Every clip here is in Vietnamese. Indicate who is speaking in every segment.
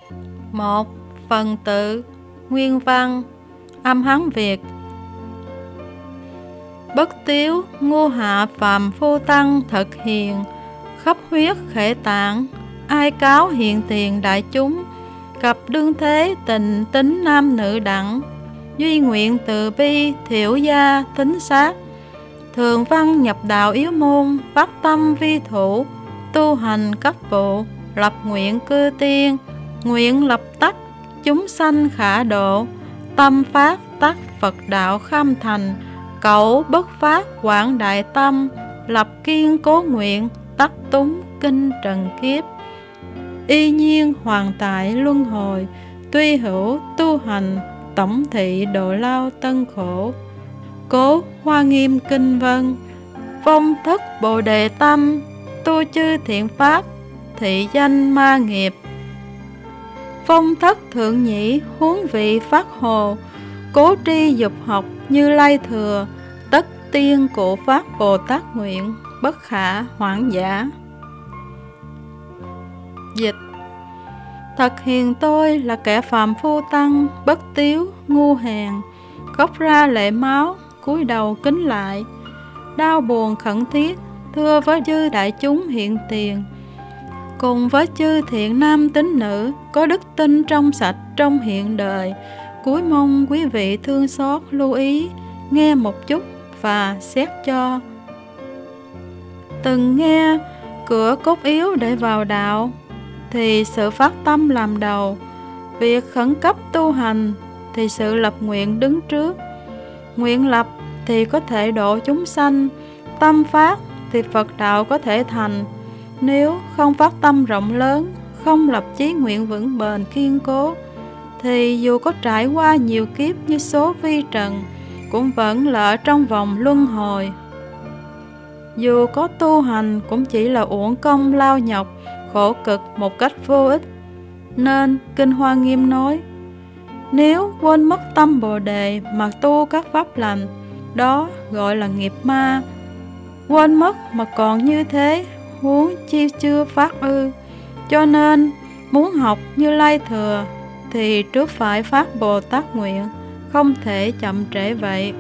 Speaker 1: 1. Phần tự. Nguyên văn. Âm Hán Việt. Bất tiếu ngu hạ phàm phu tăng thật hiền, khắp huyết khể tạng, ai cáo hiện tiền đại chúng, cặp đương thế tình tính nam nữ đẳng, duy nguyện từ bi thiểu gia tính sát, thường văn nhập đạo yếu môn, phát tâm vi thủ, tu hành cấp vụ, lập nguyện cư tiên, nguyện lập tắc chúng sanh khả độ, tâm phát tắc Phật đạo kham thành, cẩu bất phát quảng đại tâm, lập kiên cố nguyện, tắc túng kinh trần kiếp. Y nhiên hoàn tại luân hồi, tuy hữu tu hành, tổng thị độ lao tân khổ. Cố Hoa Nghiêm kinh vân, phong thất bồ đề tâm, tu chư thiện pháp, thị danh ma nghiệp. Phong thất thượng nhĩ huống vị phát hồ, cố tri dục học Như Lai thừa, tất tiên cụ phát Bồ Tát nguyện, bất khả hoãn giả. Dịch. Thật hiền tôi là kẻ phàm phu tăng, bất tiếu, ngu hèn, khóc ra lệ máu, cúi đầu kính lại, đau buồn khẩn thiết, thưa với chư đại chúng hiện tiền, cùng với chư thiện nam tín nữ, có đức tin trong sạch trong hiện đời, cúi mong quý vị thương xót lưu ý, nghe một chút và xét cho. Từng nghe cửa cốt yếu để vào đạo, thì sự phát tâm làm đầu, việc khẩn cấp tu hành thì sự lập nguyện đứng trước. Nguyện lập thì có thể độ chúng sanh, tâm phát thì Phật đạo có thể thành. Nếu không phát tâm rộng lớn, không lập chí nguyện vững bền kiên cố, thì dù có trải qua nhiều kiếp như số vi trần, cũng vẫn lỡ trong vòng luân hồi. Dù có tu hành cũng chỉ là uổng công lao nhọc, khổ cực một cách vô ích. Nên Kinh Hoa Nghiêm nói, nếu quên mất tâm Bồ Đề mà tu các pháp lành, đó gọi là nghiệp ma. Quên mất mà còn như thế, huống chi chưa phát ư. Cho nên muốn học Như Lai thừa thì trước phải phát Bồ Tát nguyện, không thể chậm trễ vậy.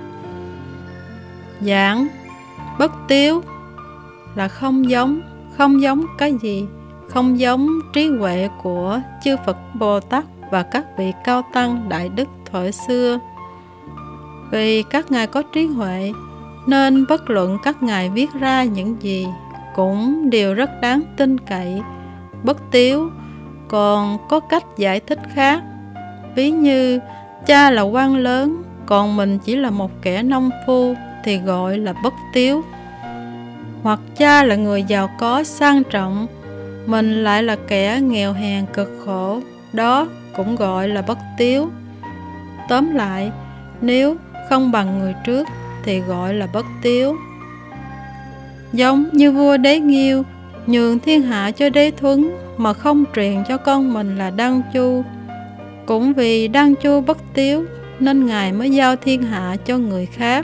Speaker 1: Giảng. Bất tiếu là không giống cái gì? Không giống trí huệ của chư Phật Bồ Tát và các vị cao tăng đại đức thuở xưa. Vì các ngài có trí huệ, nên bất luận các ngài viết ra những gì cũng đều rất đáng tin cậy. Bất tiếu còn có cách giải thích khác. Ví như cha là quan lớn, còn mình chỉ là một kẻ nông phu thì gọi là bất tiếu. Hoặc cha là người giàu có sang trọng, mình lại là kẻ nghèo hèn cực khổ, đó cũng gọi là bất tiếu. Tóm lại, nếu không bằng người trước thì gọi là bất tiếu. Giống như vua Đế Nghiêu nhường thiên hạ cho Đế Thuấn mà không truyền cho con mình là Đăng Chu. Cũng vì Đăng Chu bất tiếu nên ngài mới giao thiên hạ cho người khác.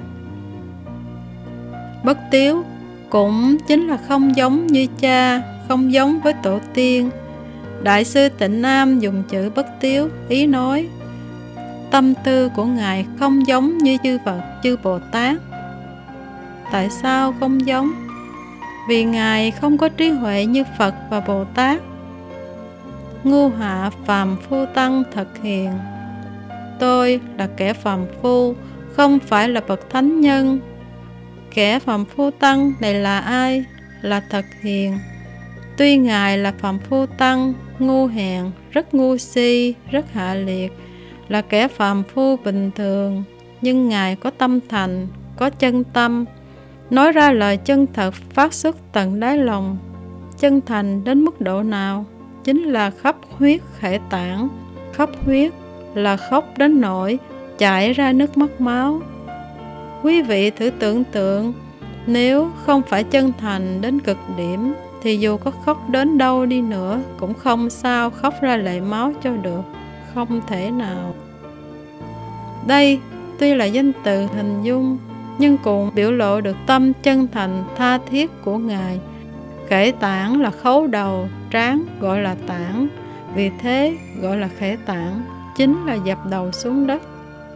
Speaker 1: Bất tiếu cũng chính là không giống như cha, không giống với tổ tiên. Đại sư Tịnh Nam dùng chữ bất tiếu, ý nói tâm tư của ngài không giống như chư Phật, chư Bồ Tát. Tại sao không giống? Vì ngài không có trí huệ như Phật và Bồ Tát. Ngu hạ phàm phu tăng thật hiền. Tôi là kẻ phàm phu, không phải là bậc thánh nhân. Kẻ phàm phu tăng này là ai? Là thật hiền. Tuy ngài là phàm phu tăng, ngu hèn, rất ngu si, rất hạ liệt, là kẻ phàm phu bình thường, nhưng ngài có tâm thành, có chân tâm, nói ra lời chân thật phát xuất tận đáy lòng. Chân thành đến mức độ nào? Chính là khắp huyết khể tạng. Khắp huyết là khóc đến nỗi chảy ra nước mắt máu. Quý vị thử tưởng tượng, nếu không phải chân thành đến cực điểm thì dù có khóc đến đâu đi nữa cũng không sao khóc ra lệ máu cho được. Không thể nào. Đây tuy là danh từ hình dung, nhưng cũng biểu lộ được tâm chân thành tha thiết của ngài. Khể tạng là khấu đầu, trán gọi là tạng, Vì thế gọi là khể tạng, chính là dập đầu xuống đất.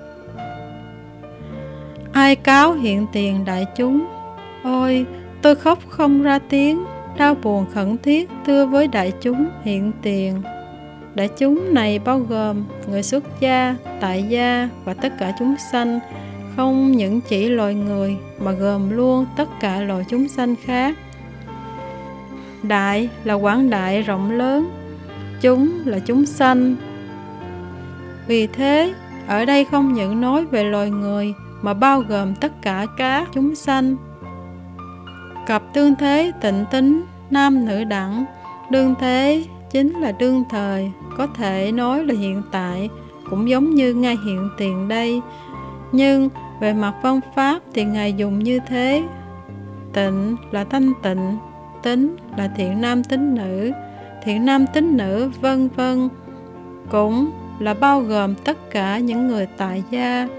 Speaker 1: Ai cáo hiện tiền đại chúng? Ôi, tôi khóc không ra tiếng, đau buồn khẩn thiết thưa với đại chúng hiện tiền. Đại chúng này bao gồm người xuất gia, tại gia và tất cả chúng sanh, không những chỉ loài người mà gồm luôn tất cả loài chúng sanh khác. Đại là quảng đại rộng lớn, chúng là chúng sanh. Vì thế, ở đây không những nói về loài người mà bao gồm tất cả các chúng sanh. Cặp tương thế tịnh tính, nam nữ đẳng. Đương thế chính là đương thời, có thể nói là hiện tại, cũng giống như ngay hiện tiền đây. Nhưng về mặt văn pháp thì Ngài dùng như thế. Tịnh là thanh tịnh, tính là thiện nam tín nữ, thiện nam tín nữ vân vân, cũng là bao gồm tất cả những người tại gia.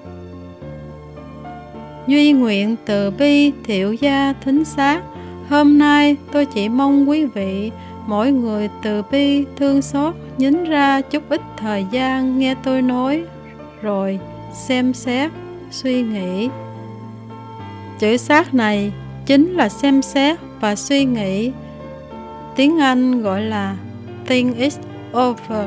Speaker 1: Duy nguyện từ bi thiệu gia thính sát. Hôm nay tôi chỉ mong quý vị mỗi người từ bi thương xót nhín ra chút ít thời gian nghe tôi nói, rồi xem xét, suy nghĩ. Chữ sát này chính là xem xét và suy nghĩ. Tiếng Anh gọi là think it over.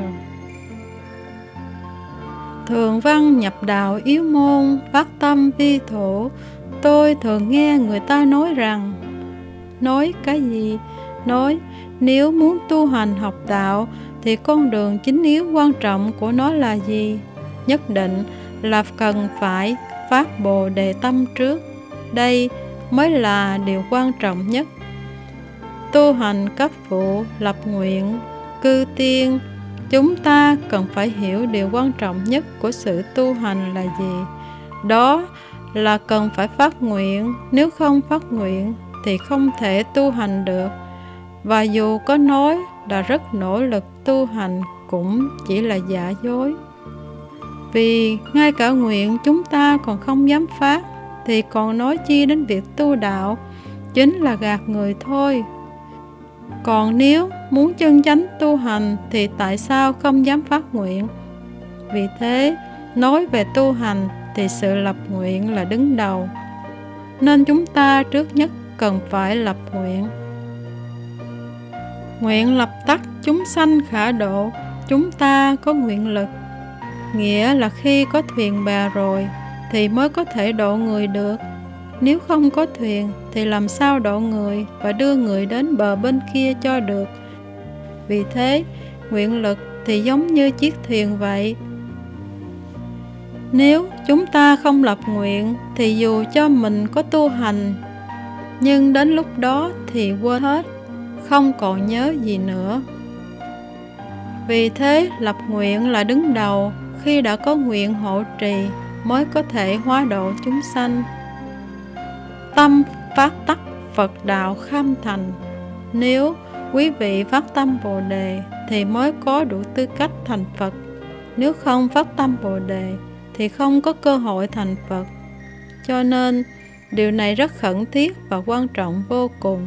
Speaker 1: Thường văn nhập đạo yếu môn, phát tâm vi thổ. Tôi thường nghe người ta nói rằng, nói cái gì? Nói nếu muốn tu hành học đạo thì con đường chính yếu quan trọng của nó là gì? Nhất định là cần phải phát Bồ Đề tâm trước. Đây mới là điều quan trọng nhất. Tu hành cấp vụ, lập nguyện, cư tiên. Chúng ta cần phải hiểu điều quan trọng nhất của sự tu hành là gì. Đó là cần phải phát nguyện. Nếu không phát nguyện thì không thể tu hành được. Và dù có nói là rất nỗ lực tu hành cũng chỉ là giả dối. Vì ngay cả nguyện chúng ta còn không dám phát, thì còn nói chi đến việc tu đạo, chính là gạt người thôi. Còn nếu muốn chân chánh tu hành thì tại sao không dám phát nguyện? Vì thế, nói về tu hành thì sự lập nguyện là đứng đầu. Nên chúng ta trước nhất cần phải lập nguyện. Nguyện lập tắc chúng sanh khả độ. Chúng ta có nguyện lực, nghĩa là khi có thuyền bè rồi thì mới có thể độ người được. Nếu không có thuyền thì làm sao độ người và đưa người đến bờ bên kia cho được. Vì thế, nguyện lực thì giống như chiếc thuyền vậy. Nếu chúng ta không lập nguyện thì dù cho mình có tu hành, nhưng đến lúc đó thì quên hết, không còn nhớ gì nữa. Vì thế, lập nguyện là đứng đầu. Khi đã có nguyện hộ trì mới có thể hóa độ chúng sanh. Tâm phát tắc Phật đạo kham thành. Nếu quý vị phát tâm Bồ Đề thì mới có đủ tư cách thành Phật. Nếu không phát tâm Bồ Đề thì không có cơ hội thành Phật. Cho nên điều này rất khẩn thiết và quan trọng vô cùng.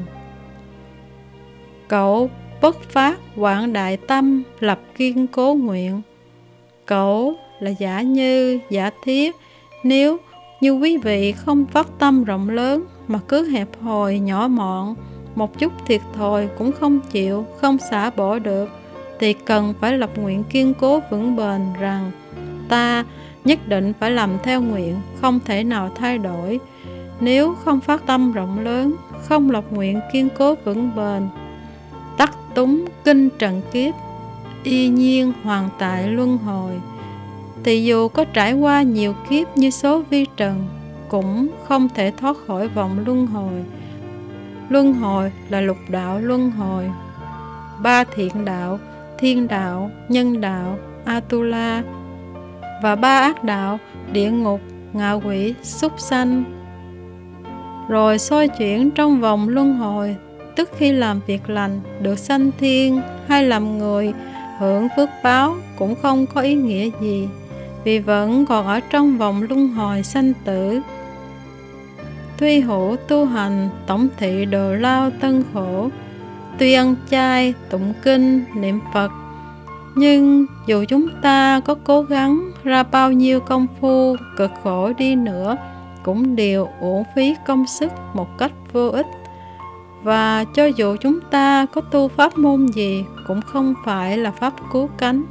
Speaker 1: Cậu bất phát quảng đại tâm, lập kiên cố nguyện. Cậu là giả như, giả thiết. Nếu như quý vị không phát tâm rộng lớn mà cứ hẹp hòi nhỏ mọn, một chút thiệt thòi cũng không chịu, không xả bỏ được, thì cần phải lập nguyện kiên cố vững bền rằng ta nhất định phải làm theo nguyện, không thể nào thay đổi. Nếu không phát tâm rộng lớn, không lập nguyện kiên cố vững bền, tắc túng kinh trần kiếp, y nhiên hoàn tại luân hồi, thì dù có trải qua nhiều kiếp như số vi trần, cũng không thể thoát khỏi vòng luân hồi. Luân hồi là lục đạo luân hồi, 3 thiện đạo, thiên đạo, nhân đạo, Atula, và 3 ác đạo, địa ngục, ngạ quỷ, súc sanh. Rồi xoay chuyển trong vòng luân hồi, tức khi làm việc lành được sanh thiên hay làm người hưởng phước báo cũng không có ý nghĩa gì, vì vẫn còn ở trong vòng luân hồi sanh tử. Tuy hữu tu hành tổng thị đồ lao tân khổ, tuy ăn chay, tụng kinh, niệm Phật, Nhưng dù chúng ta có cố gắng ra bao nhiêu công phu cực khổ đi nữa, cũng đều uổng phí công sức một cách vô ích. Và cho dù chúng ta có tu pháp môn gì, cũng không phải là pháp cứu cánh.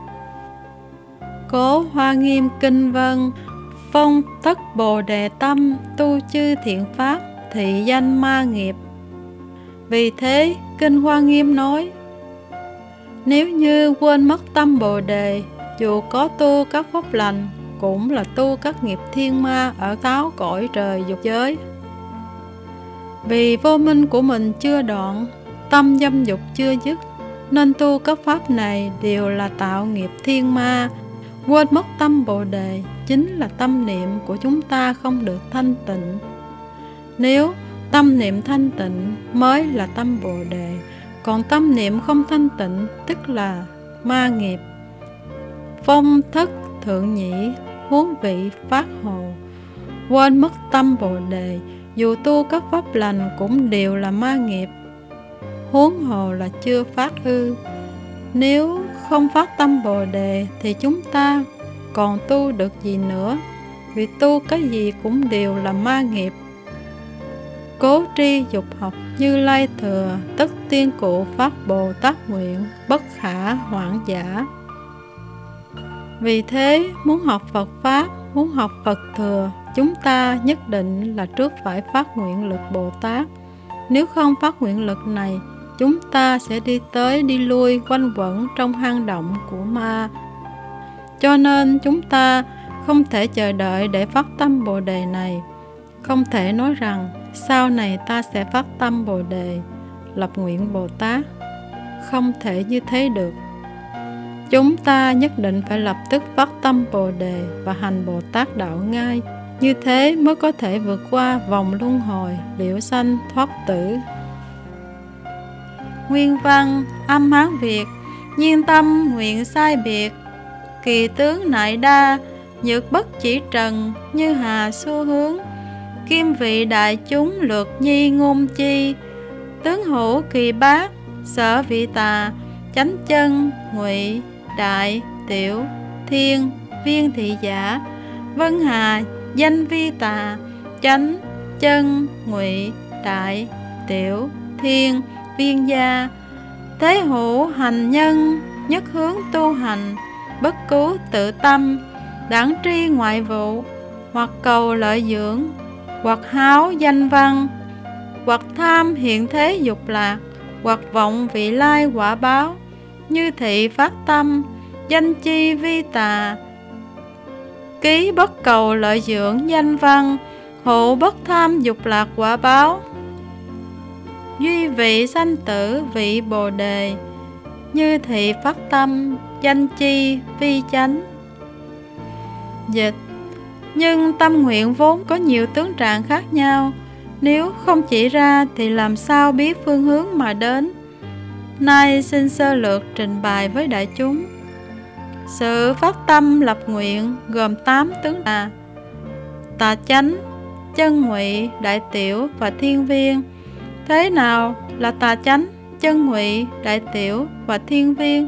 Speaker 1: Cố Hoa Nghiêm Kinh Vân: phong tất Bồ Đề tâm, tu chư thiện pháp, thị danh ma nghiệp. Vì thế Kinh Hoa Nghiêm nói: nếu như quên mất tâm Bồ Đề, dù có tu các pháp lành, cũng là tu các nghiệp thiên ma ở sáu cõi trời dục giới. Vì vô minh của mình chưa đoạn, tâm dâm dục chưa dứt, nên tu các pháp này đều là tạo nghiệp thiên ma. Quên mất tâm Bồ Đề chính là tâm niệm của chúng ta không được thanh tịnh. Nếu tâm niệm thanh tịnh mới là tâm Bồ Đề, còn tâm niệm không thanh tịnh tức là ma nghiệp. Phong thất thượng nhĩ, huống vị phát hồ. Quên mất tâm Bồ Đề, dù tu các pháp lành cũng đều là ma nghiệp, huống hồ là chưa phát ư. Nếu không phát tâm Bồ Đề thì chúng ta còn tu được gì nữa, vì tu cái gì cũng đều là ma nghiệp. Cố tri dục học, Như Lai thừa, tất tiên cụ phát Bồ Tát nguyện, bất khả hoãn giả. Vì thế, muốn học Phật Pháp, muốn học Phật thừa, chúng ta nhất định là trước phải phát nguyện lực Bồ Tát. Nếu không phát nguyện lực này, chúng ta sẽ đi tới đi lui quanh quẩn trong hang động của ma. Cho nên chúng ta không thể chờ đợi để phát tâm Bồ Đề này. Không thể nói rằng sau này ta sẽ phát tâm Bồ Đề, lập nguyện Bồ Tát. Không thể như thế được. Chúng ta nhất định phải lập tức phát tâm Bồ Đề và hành Bồ Tát đạo ngay. Như thế mới có thể vượt qua vòng luân hồi, liễu sanh thoát tử. Nguyên văn âm Hán Việt: nhiên tâm nguyện sai biệt, kỳ tướng nại đa, nhược bất chỉ trần, như hà xu hướng. Kim vị đại chúng lược nhi ngôn chi, tướng hữu kỳ bát, sở vị tà, chánh chân, ngụy, đại, tiểu, thiên, viên thị giả, vân hà, danh vi tà, chánh, chân, ngụy, đại, tiểu, thiên, viên gia. Thế hữu hành nhân, nhất hướng tu hành, bất cứu tự tâm, đẳng tri ngoại vụ, hoặc cầu lợi dưỡng, hoặc háo danh văn, hoặc tham hiện thế dục lạc, hoặc vọng vị lai quả báo, như thị phát tâm, danh chi vi tà. Ký bất cầu lợi dưỡng danh văn, hộ bất tham dục lạc quả báo. Duy vị sanh tử vị Bồ Đề, như thị phát tâm, danh chi vi chánh. Dịch: nhưng tâm nguyện vốn có nhiều tướng trạng khác nhau, nếu không chỉ ra thì làm sao biết phương hướng mà đến. Nay xin sơ lược trình bày với đại chúng. Sự phát tâm lập nguyện gồm 8 tướng là tà chánh, chân ngụy, đại tiểu và thiên viên. Thế nào là tà chánh, chân ngụy, đại tiểu và thiên viên?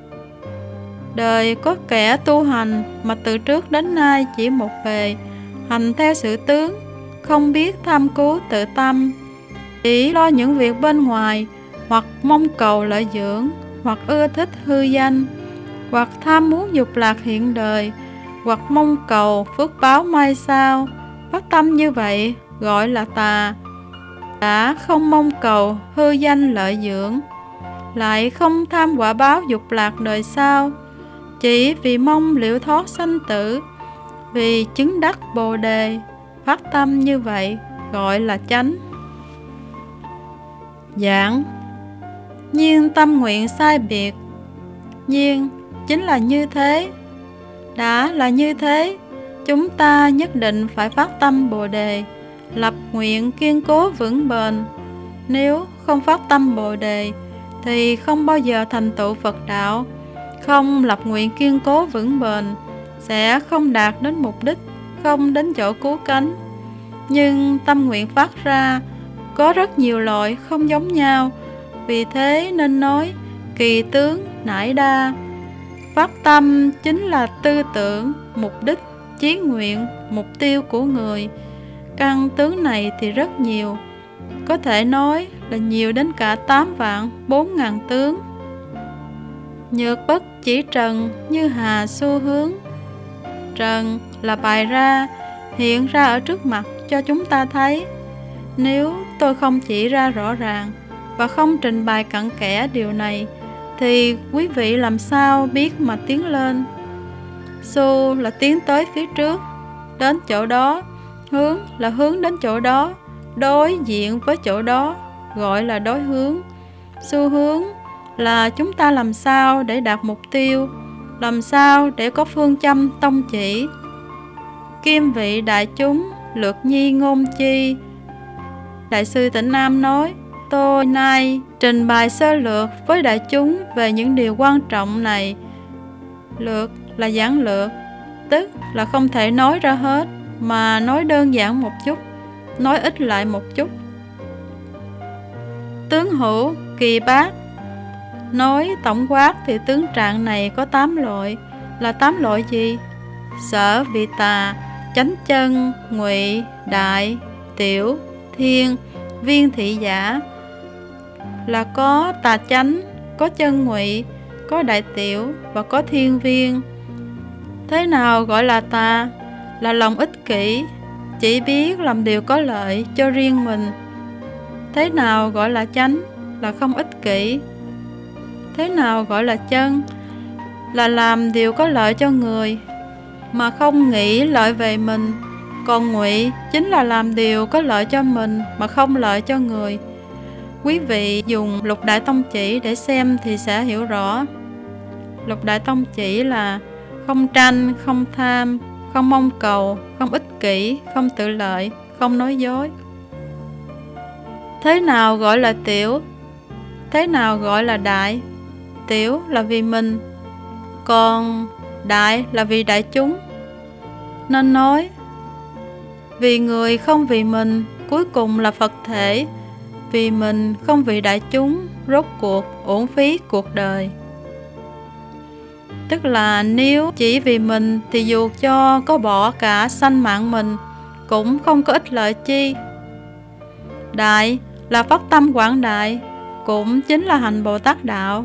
Speaker 1: Đời có kẻ tu hành mà từ trước đến nay chỉ một bề, hành theo sự tướng, không biết tham cứu tự tâm, chỉ lo những việc bên ngoài, hoặc mong cầu lợi dưỡng, hoặc ưa thích hư danh, hoặc tham muốn dục lạc hiện đời, hoặc mong cầu phước báo mai sau. Phát tâm như vậy gọi là tà. Đã không mong cầu hư danh lợi dưỡng, lại không tham quả báo dục lạc đời sau, chỉ vì mong liễu thoát sanh tử, vì chứng đắc Bồ Đề. Phát tâm như vậy gọi là chánh. Giảng: nhiên tâm nguyện sai biệt. Nhiên chính là như thế. Đã là như thế, chúng ta nhất định phải phát tâm Bồ Đề, lập nguyện kiên cố vững bền. Nếu không phát tâm Bồ Đề thì không bao giờ thành tựu Phật đạo. Không lập nguyện kiên cố vững bền sẽ không đạt đến mục đích, không đến chỗ cứu cánh. Nhưng tâm nguyện phát ra có rất nhiều loại không giống nhau, vì thế nên nói kỳ tướng nải đa. Phát tâm chính là tư tưởng, mục đích, chí nguyện, mục tiêu của người. Căn tướng này thì rất nhiều, có thể nói là nhiều đến cả 8.400.000 tướng. Nhược bất chỉ trần như hà xu hướng. Trần là bày ra, hiện ra ở trước mặt cho chúng ta thấy. Nếu tôi không chỉ ra rõ ràng và không trình bày cặn kẽ điều này, thì quý vị làm sao biết mà tiến lên? Xu là tiến tới phía trước, đến chỗ đó. Hướng là hướng đến chỗ đó, đối diện với chỗ đó, gọi là đối hướng. Xu hướng là chúng ta làm sao để đạt mục tiêu, làm sao để có phương châm tông chỉ. Kim vị đại chúng, lược nhi ngôn chi. Đại sư Tịnh Nam nói, tôi nay trình bày sơ lược với đại chúng về những điều quan trọng này. Lược là giản lược, tức là không thể nói ra hết, mà nói đơn giản một chút, nói ít lại một chút. Tướng hữu kỳ bát. Nói tổng quát thì tướng trạng này có 8 loại. Là 8 loại gì? Sở vị tà, chánh chân, ngụy, đại, tiểu, thiên, viên thị giả. Là có tà chánh, có chân ngụy, có đại tiểu và có thiên viên. Thế nào gọi là tà? Là lòng ích kỷ, chỉ biết làm điều có lợi cho riêng mình. Thế nào gọi là chánh? Là không ích kỷ. Thế nào gọi là chân? Là làm điều có lợi cho người mà không nghĩ lợi về mình. Còn ngụy chính là làm điều có lợi cho mình mà không lợi cho người. Quý vị dùng Lục Đại Tông Chỉ để xem thì sẽ hiểu rõ. Lục Đại Tông Chỉ là không tranh, không tham, không mong cầu, không ích kỷ, không tự lợi, không nói dối. Thế nào gọi là tiểu? Thế nào gọi là đại? Tiểu là vì mình, còn đại là vì đại chúng. Nên nói, vì người không vì mình, cuối cùng là Phật thể. Vì mình không vì đại chúng, rốt cuộc uổng phí cuộc đời. Tức là nếu chỉ vì mình thì dù cho có bỏ cả sanh mạng mình cũng không có ích lợi chi. Đại là phát tâm quảng đại, cũng chính là hành Bồ Tát đạo.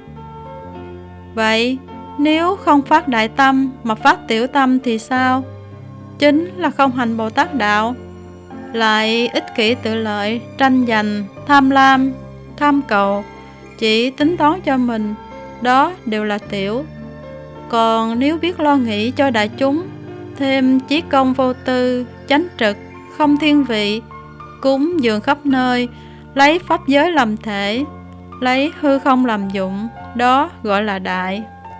Speaker 1: Vậy nếu không phát đại tâm mà phát tiểu tâm thì sao? Chính là không hành Bồ Tát đạo. Lại ích kỷ tự lợi, tranh giành, tham lam, tham cầu, chỉ tính toán cho mình, đó đều là tiểu. Còn nếu biết lo nghĩ cho đại chúng, thêm chí công vô tư, chánh trực, không thiên vị, cúng dường khắp nơi, lấy pháp giới làm thể, lấy hư không làm dụng, đó gọi là đại.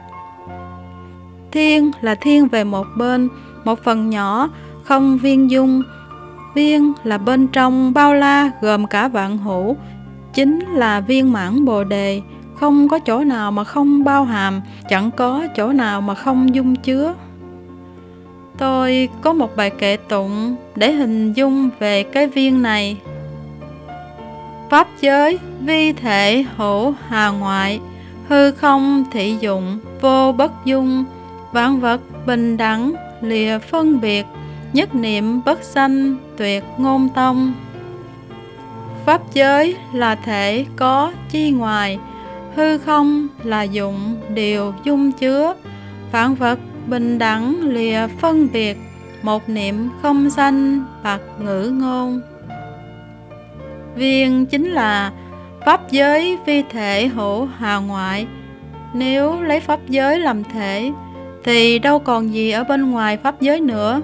Speaker 1: Thiên là thiên về một bên, một phần nhỏ, không viên dung. Viên là bên trong bao la gồm cả vạn hữu, chính là viên mãn Bồ Đề, không có chỗ nào mà không bao hàm, chẳng có chỗ nào mà không dung chứa. Tôi có một bài kệ tụng để hình dung về cái viên này. Pháp giới vi thể hữu hà ngoại, hư không thị dụng vô bất dung, vạn vật bình đẳng lìa phân biệt, nhất niệm bất sanh tuyệt ngôn tông. Pháp giới là thể có chi ngoài, hư không là dụng điều dung chứa, vạn vật bình đẳng lìa phân biệt, một niệm không sanh bạc ngữ ngôn. Viên chính là pháp giới vi thể hữu hà ngoại. Nếu lấy pháp giới làm thể thì đâu còn gì ở bên ngoài pháp giới nữa.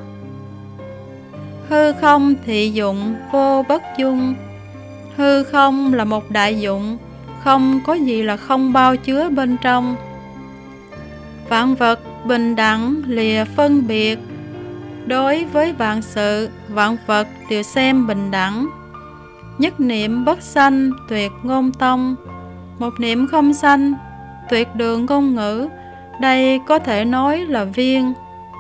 Speaker 1: Hư không thị dụng vô bất dung. Hư không là một đại dụng, không có gì là không bao chứa bên trong. Vạn vật bình đẳng lìa phân biệt. Đối với vạn sự, vạn vật đều xem bình đẳng. Nhất niệm bất sanh tuyệt ngôn tông. Một niệm không sanh, tuyệt đường ngôn ngữ. Đây có thể nói là viên.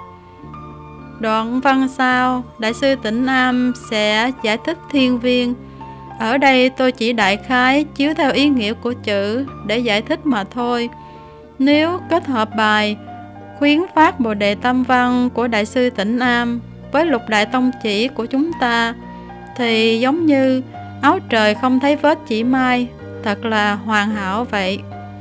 Speaker 1: Đoạn văn sau, Đại sư Tịnh Nam sẽ giải thích thiên viên. Ở đây tôi chỉ đại khái chiếu theo ý nghĩa của chữ để giải thích mà thôi. Nếu kết hợp bài khuyến phát Bồ Đề Tâm Văn của Đại sư Tịnh Nam với Lục Đại Tông Chỉ của chúng ta, thì giống như áo trời không thấy vết chỉ mai, thật là hoàn hảo vậy.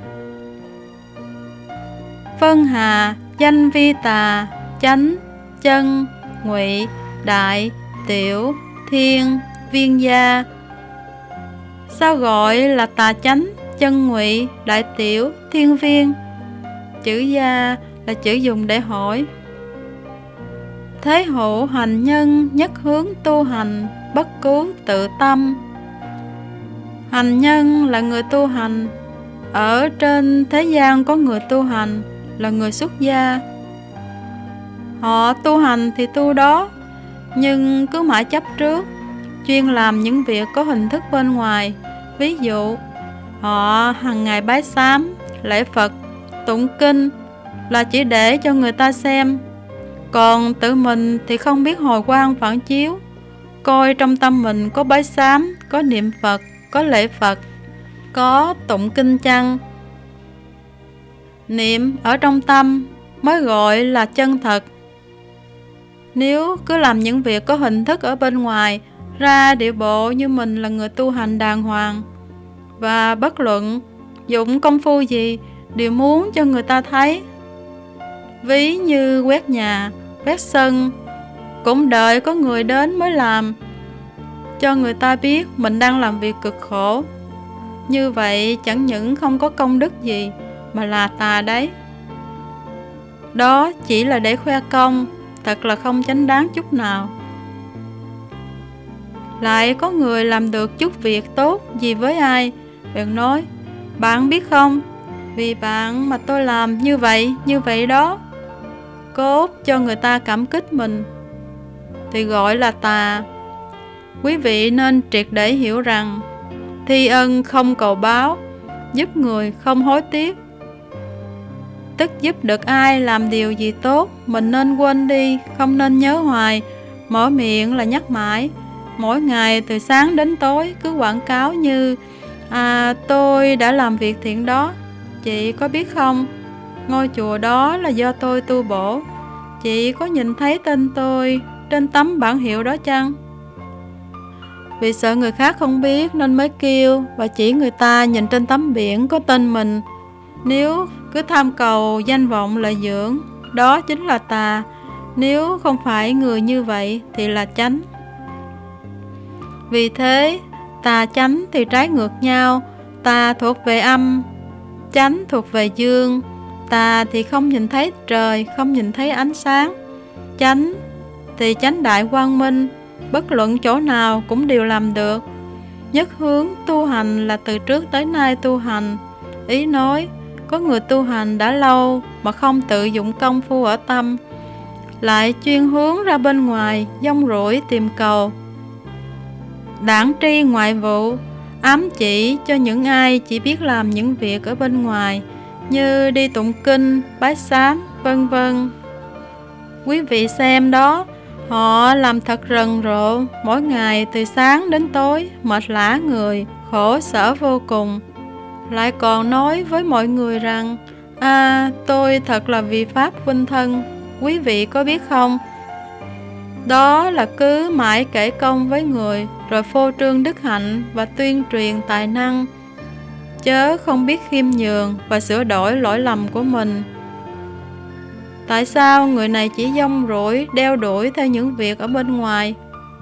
Speaker 1: Phân hà, danh vi tà, chánh, chân, ngụy, đại, tiểu, thiên, viên gia. Sao gọi là tà chánh, chân ngụy, đại tiểu, thiên viên? Chữ gia là chữ dùng để hỏi. Thế hộ hành nhân nhất hướng tu hành, bất cứu tự tâm. Hành nhân là người tu hành. Ở trên thế gian có người tu hành là người xuất gia. Họ tu hành thì tu đó, nhưng cứ mãi chấp trước, chuyên làm những việc có hình thức bên ngoài. Ví dụ, họ hàng ngày bái sám, lễ Phật, tụng kinh là chỉ để cho người ta xem. Còn tự mình thì không biết hồi quang phản chiếu, coi trong tâm mình có bái sám, có niệm Phật, có lễ Phật, có tụng kinh chăng. Niệm ở trong tâm mới gọi là chân thật. Nếu cứ làm những việc có hình thức ở bên ngoài, ra điệu bộ như mình là người tu hành đàng hoàng, và bất luận dụng công phu gì đều muốn cho người ta thấy. Ví như quét nhà, quét sân, cũng đợi có người đến mới làm, cho người ta biết mình đang làm việc cực khổ. Như vậy chẳng những không có công đức gì, mà là tà đấy. Đó chỉ là để khoe công, thật là không chánh đáng chút nào. Lại có người làm được chút việc tốt gì với ai, bèn nói: bạn biết không, vì bạn mà tôi làm như vậy đó. Cốt cho người ta cảm kích mình, thì gọi là tà. Quý vị nên triệt để hiểu rằng thi ân không cầu báo, giúp người không hối tiếc. Tức giúp được ai làm điều gì tốt, mình nên quên đi, không nên nhớ hoài. Mở miệng là nhắc mãi. Mỗi ngày từ sáng đến tối cứ quảng cáo như: tôi đã làm việc thiện đó, chị có biết không? Ngôi chùa đó là do tôi tu bổ, chị có nhìn thấy tên tôi trên tấm bảng hiệu đó chăng? Vì sợ người khác không biết nên mới kêu và chỉ người ta nhìn trên tấm biển có tên mình. Nếu cứ tham cầu danh vọng lợi dưỡng, đó chính là tà. Nếu không phải người như vậy thì là chánh. Vì thế, tà chánh thì trái ngược nhau. Tà thuộc về âm, chánh thuộc về dương. Tà thì không nhìn thấy trời, không nhìn thấy ánh sáng. Chánh thì chánh đại quang minh, bất luận chỗ nào cũng đều làm được. Nhất hướng tu hành là từ trước tới nay tu hành. Ý nói, có người tu hành đã lâu mà không tự dụng công phu ở tâm, lại chuyên hướng ra bên ngoài, dông rủi tìm cầu. Đảng tri ngoại vụ, ám chỉ cho những ai chỉ biết làm những việc ở bên ngoài, như đi tụng kinh, bái sám, vân vân. Quý vị xem đó, họ làm thật rần rộ, mỗi ngày từ sáng đến tối, mệt lả người, khổ sở vô cùng. Lại còn nói với mọi người rằng: tôi thật là vì Pháp huynh thân, quý vị có biết không? Đó là cứ mãi kể công với người, rồi phô trương đức hạnh và tuyên truyền tài năng, chớ không biết khiêm nhường và sửa đổi lỗi lầm của mình. Tại sao người này chỉ dông rủi đeo đuổi theo những việc ở bên ngoài?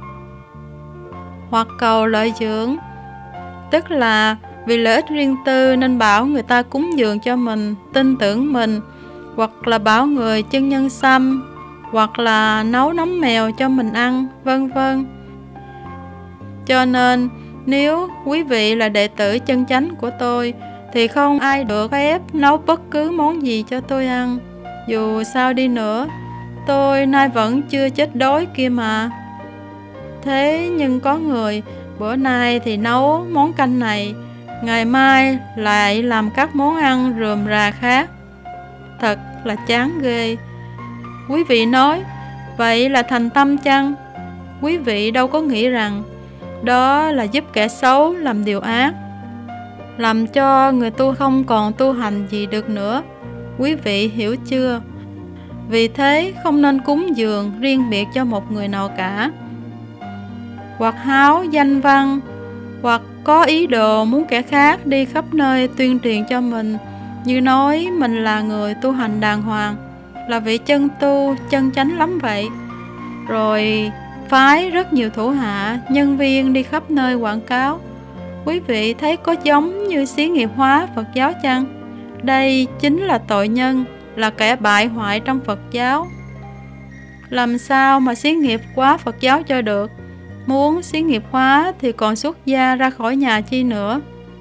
Speaker 1: Hoặc cầu lợi dưỡng, tức là vì lợi ích riêng tư nên bảo người ta cúng dường cho mình, tin tưởng mình, hoặc là bảo người chân nhân sâm, hoặc là nấu nấm mèo cho mình ăn, vân vân. Cho nên, nếu quý vị là đệ tử chân chánh của tôi, thì không ai được ép nấu bất cứ món gì cho tôi ăn. Dù sao đi nữa, tôi nay vẫn chưa chết đói kia mà. Thế nhưng có người, bữa nay thì nấu món canh này, ngày mai lại làm các món ăn rườm rà khác. Thật là chán ghê. Quý vị nói, vậy là thành tâm chăng? Quý vị đâu có nghĩ rằng đó là giúp kẻ xấu làm điều ác, làm cho người tu không còn tu hành gì được nữa. Quý vị hiểu chưa? Vì thế không nên cúng dường riêng biệt cho một người nào cả. Hoặc háo danh văn, hoặc có ý đồ muốn kẻ khác đi khắp nơi tuyên truyền cho mình, như nói mình là người tu hành đàng hoàng, là vị chân tu chân chánh lắm vậy. Rồi phái rất nhiều thủ hạ, nhân viên đi khắp nơi quảng cáo. Quý vị thấy có giống như xí nghiệp hóa Phật giáo chăng? Đây chính là tội nhân, là kẻ bại hoại trong Phật giáo. Làm sao mà xí nghiệp hóa Phật giáo cho được? Muốn xí nghiệp hóa thì còn xuất gia ra khỏi nhà chi nữa.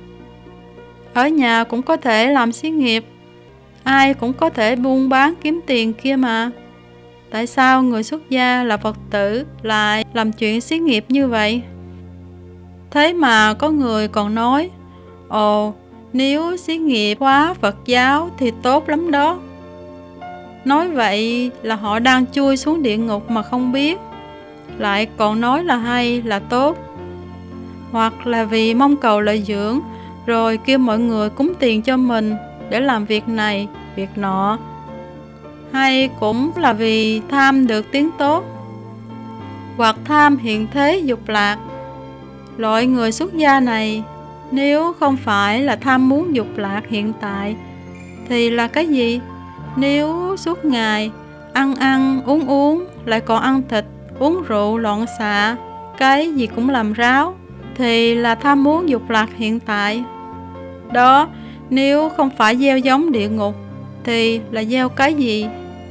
Speaker 1: Ở nhà cũng có thể làm xí nghiệp, ai cũng có thể buôn bán kiếm tiền kia mà. Tại sao người xuất gia là Phật tử lại làm chuyện xí nghiệp như vậy? Thế mà có người còn nói, ồ, nếu xí nghiệp hóa Phật giáo thì tốt lắm đó. Nói vậy là họ đang chui xuống địa ngục mà không biết, lại còn nói là hay, là tốt. Hoặc là vì mong cầu lợi dưỡng, rồi kêu mọi người cúng tiền cho mình để làm việc này, việc nọ. Hay cũng là vì tham được tiếng tốt, hoặc tham hiện thế dục lạc. Loại người xuất gia này, nếu không phải là tham muốn dục lạc hiện tại, thì là cái gì? Nếu suốt ngày ăn uống, lại còn ăn thịt, uống rượu loạn xạ, cái gì cũng làm ráo, thì là tham muốn dục lạc hiện tại. Đó, nếu không phải gieo giống địa ngục, thì là gieo cái gì?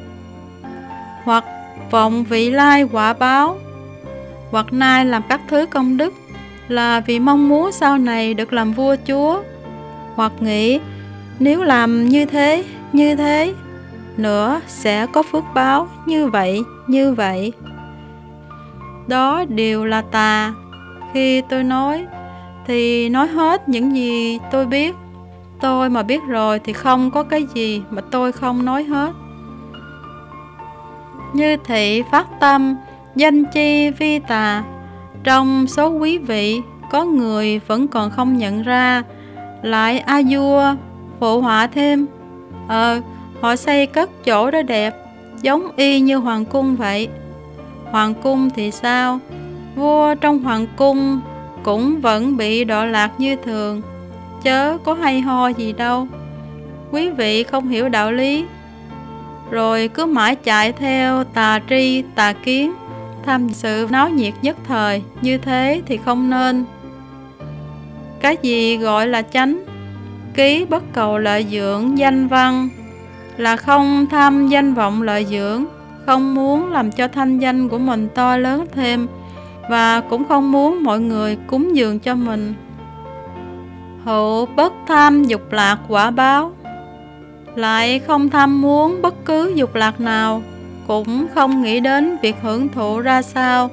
Speaker 1: Hoặc vọng vị lai quả báo, hoặc nay làm các thứ công đức, là vì mong muốn sau này được làm vua chúa. Hoặc nghĩ nếu làm như thế nữa sẽ có phước báo như vậy. Đó đều là tà. Khi tôi nói thì nói hết những gì tôi biết. Tôi mà biết rồi thì không có cái gì mà tôi không nói hết. Như thị phát tâm, danh chi vi tà. Trong số quý vị có người vẫn còn không nhận ra, lại a vua phụ họa thêm. Họ xây cất chỗ đó đẹp, giống y như hoàng cung vậy. Hoàng cung thì sao? Vua trong hoàng cung cũng vẫn bị đọa lạc như thường, chớ có hay ho gì đâu. Quý vị không hiểu đạo lý, rồi cứ mãi chạy theo tà tri tà kiến, tham sự náo nhiệt nhất thời, như thế thì không nên. Cái gì gọi là chánh? Ký bất cầu lợi dưỡng danh văn, là không tham danh vọng lợi dưỡng, không muốn làm cho thanh danh của mình to lớn thêm, và cũng không muốn mọi người cúng dường cho mình. Hữu bất tham dục lạc quả báo, lại không tham muốn bất cứ dục lạc nào, cũng không nghĩ đến việc hưởng thụ ra sao.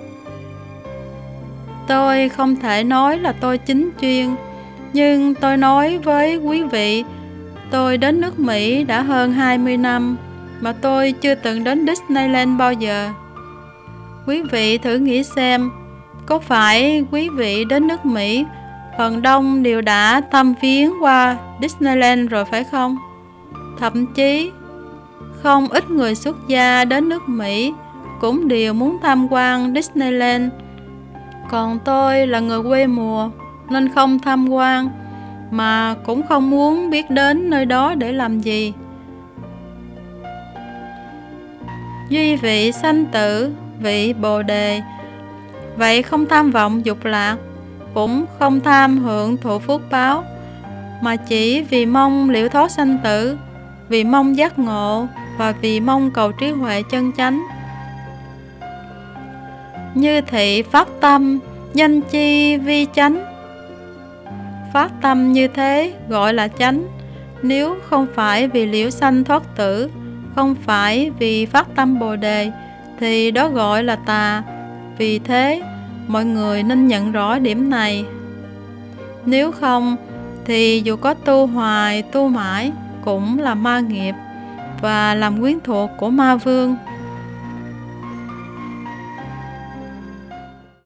Speaker 1: Tôi không thể nói là tôi chính chuyên, nhưng tôi nói với quý vị, tôi đến nước Mỹ đã hơn 20 năm, mà tôi chưa từng đến Disneyland bao giờ. Quý vị thử nghĩ xem, có phải quý vị đến nước Mỹ phần đông đều đã thăm viếng qua Disneyland rồi phải không? Thậm chí không ít người xuất gia đến nước Mỹ cũng đều muốn tham quan Disneyland. Còn tôi là người quê mùa nên không tham quan, mà cũng không muốn biết đến nơi đó để làm gì. Duy vị sanh tử, vị Bồ Đề, vậy không tham vọng dục lạc, cũng không tham hưởng thụ phước báo, mà chỉ vì mong liễu thoát sanh tử, vì mong giác ngộ, và vì mong cầu trí huệ chân chánh. Như thị phát tâm, danh chi vi chánh. Phát tâm như thế gọi là chánh. Nếu không phải vì liễu sanh thoát tử, không phải vì phát tâm Bồ Đề, thì đó gọi là tà. Vì thế mọi người nên nhận rõ điểm này. Nếu không thì dù có tu hoài tu mãi cũng là ma nghiệp, và làm quyến thuộc của ma vương.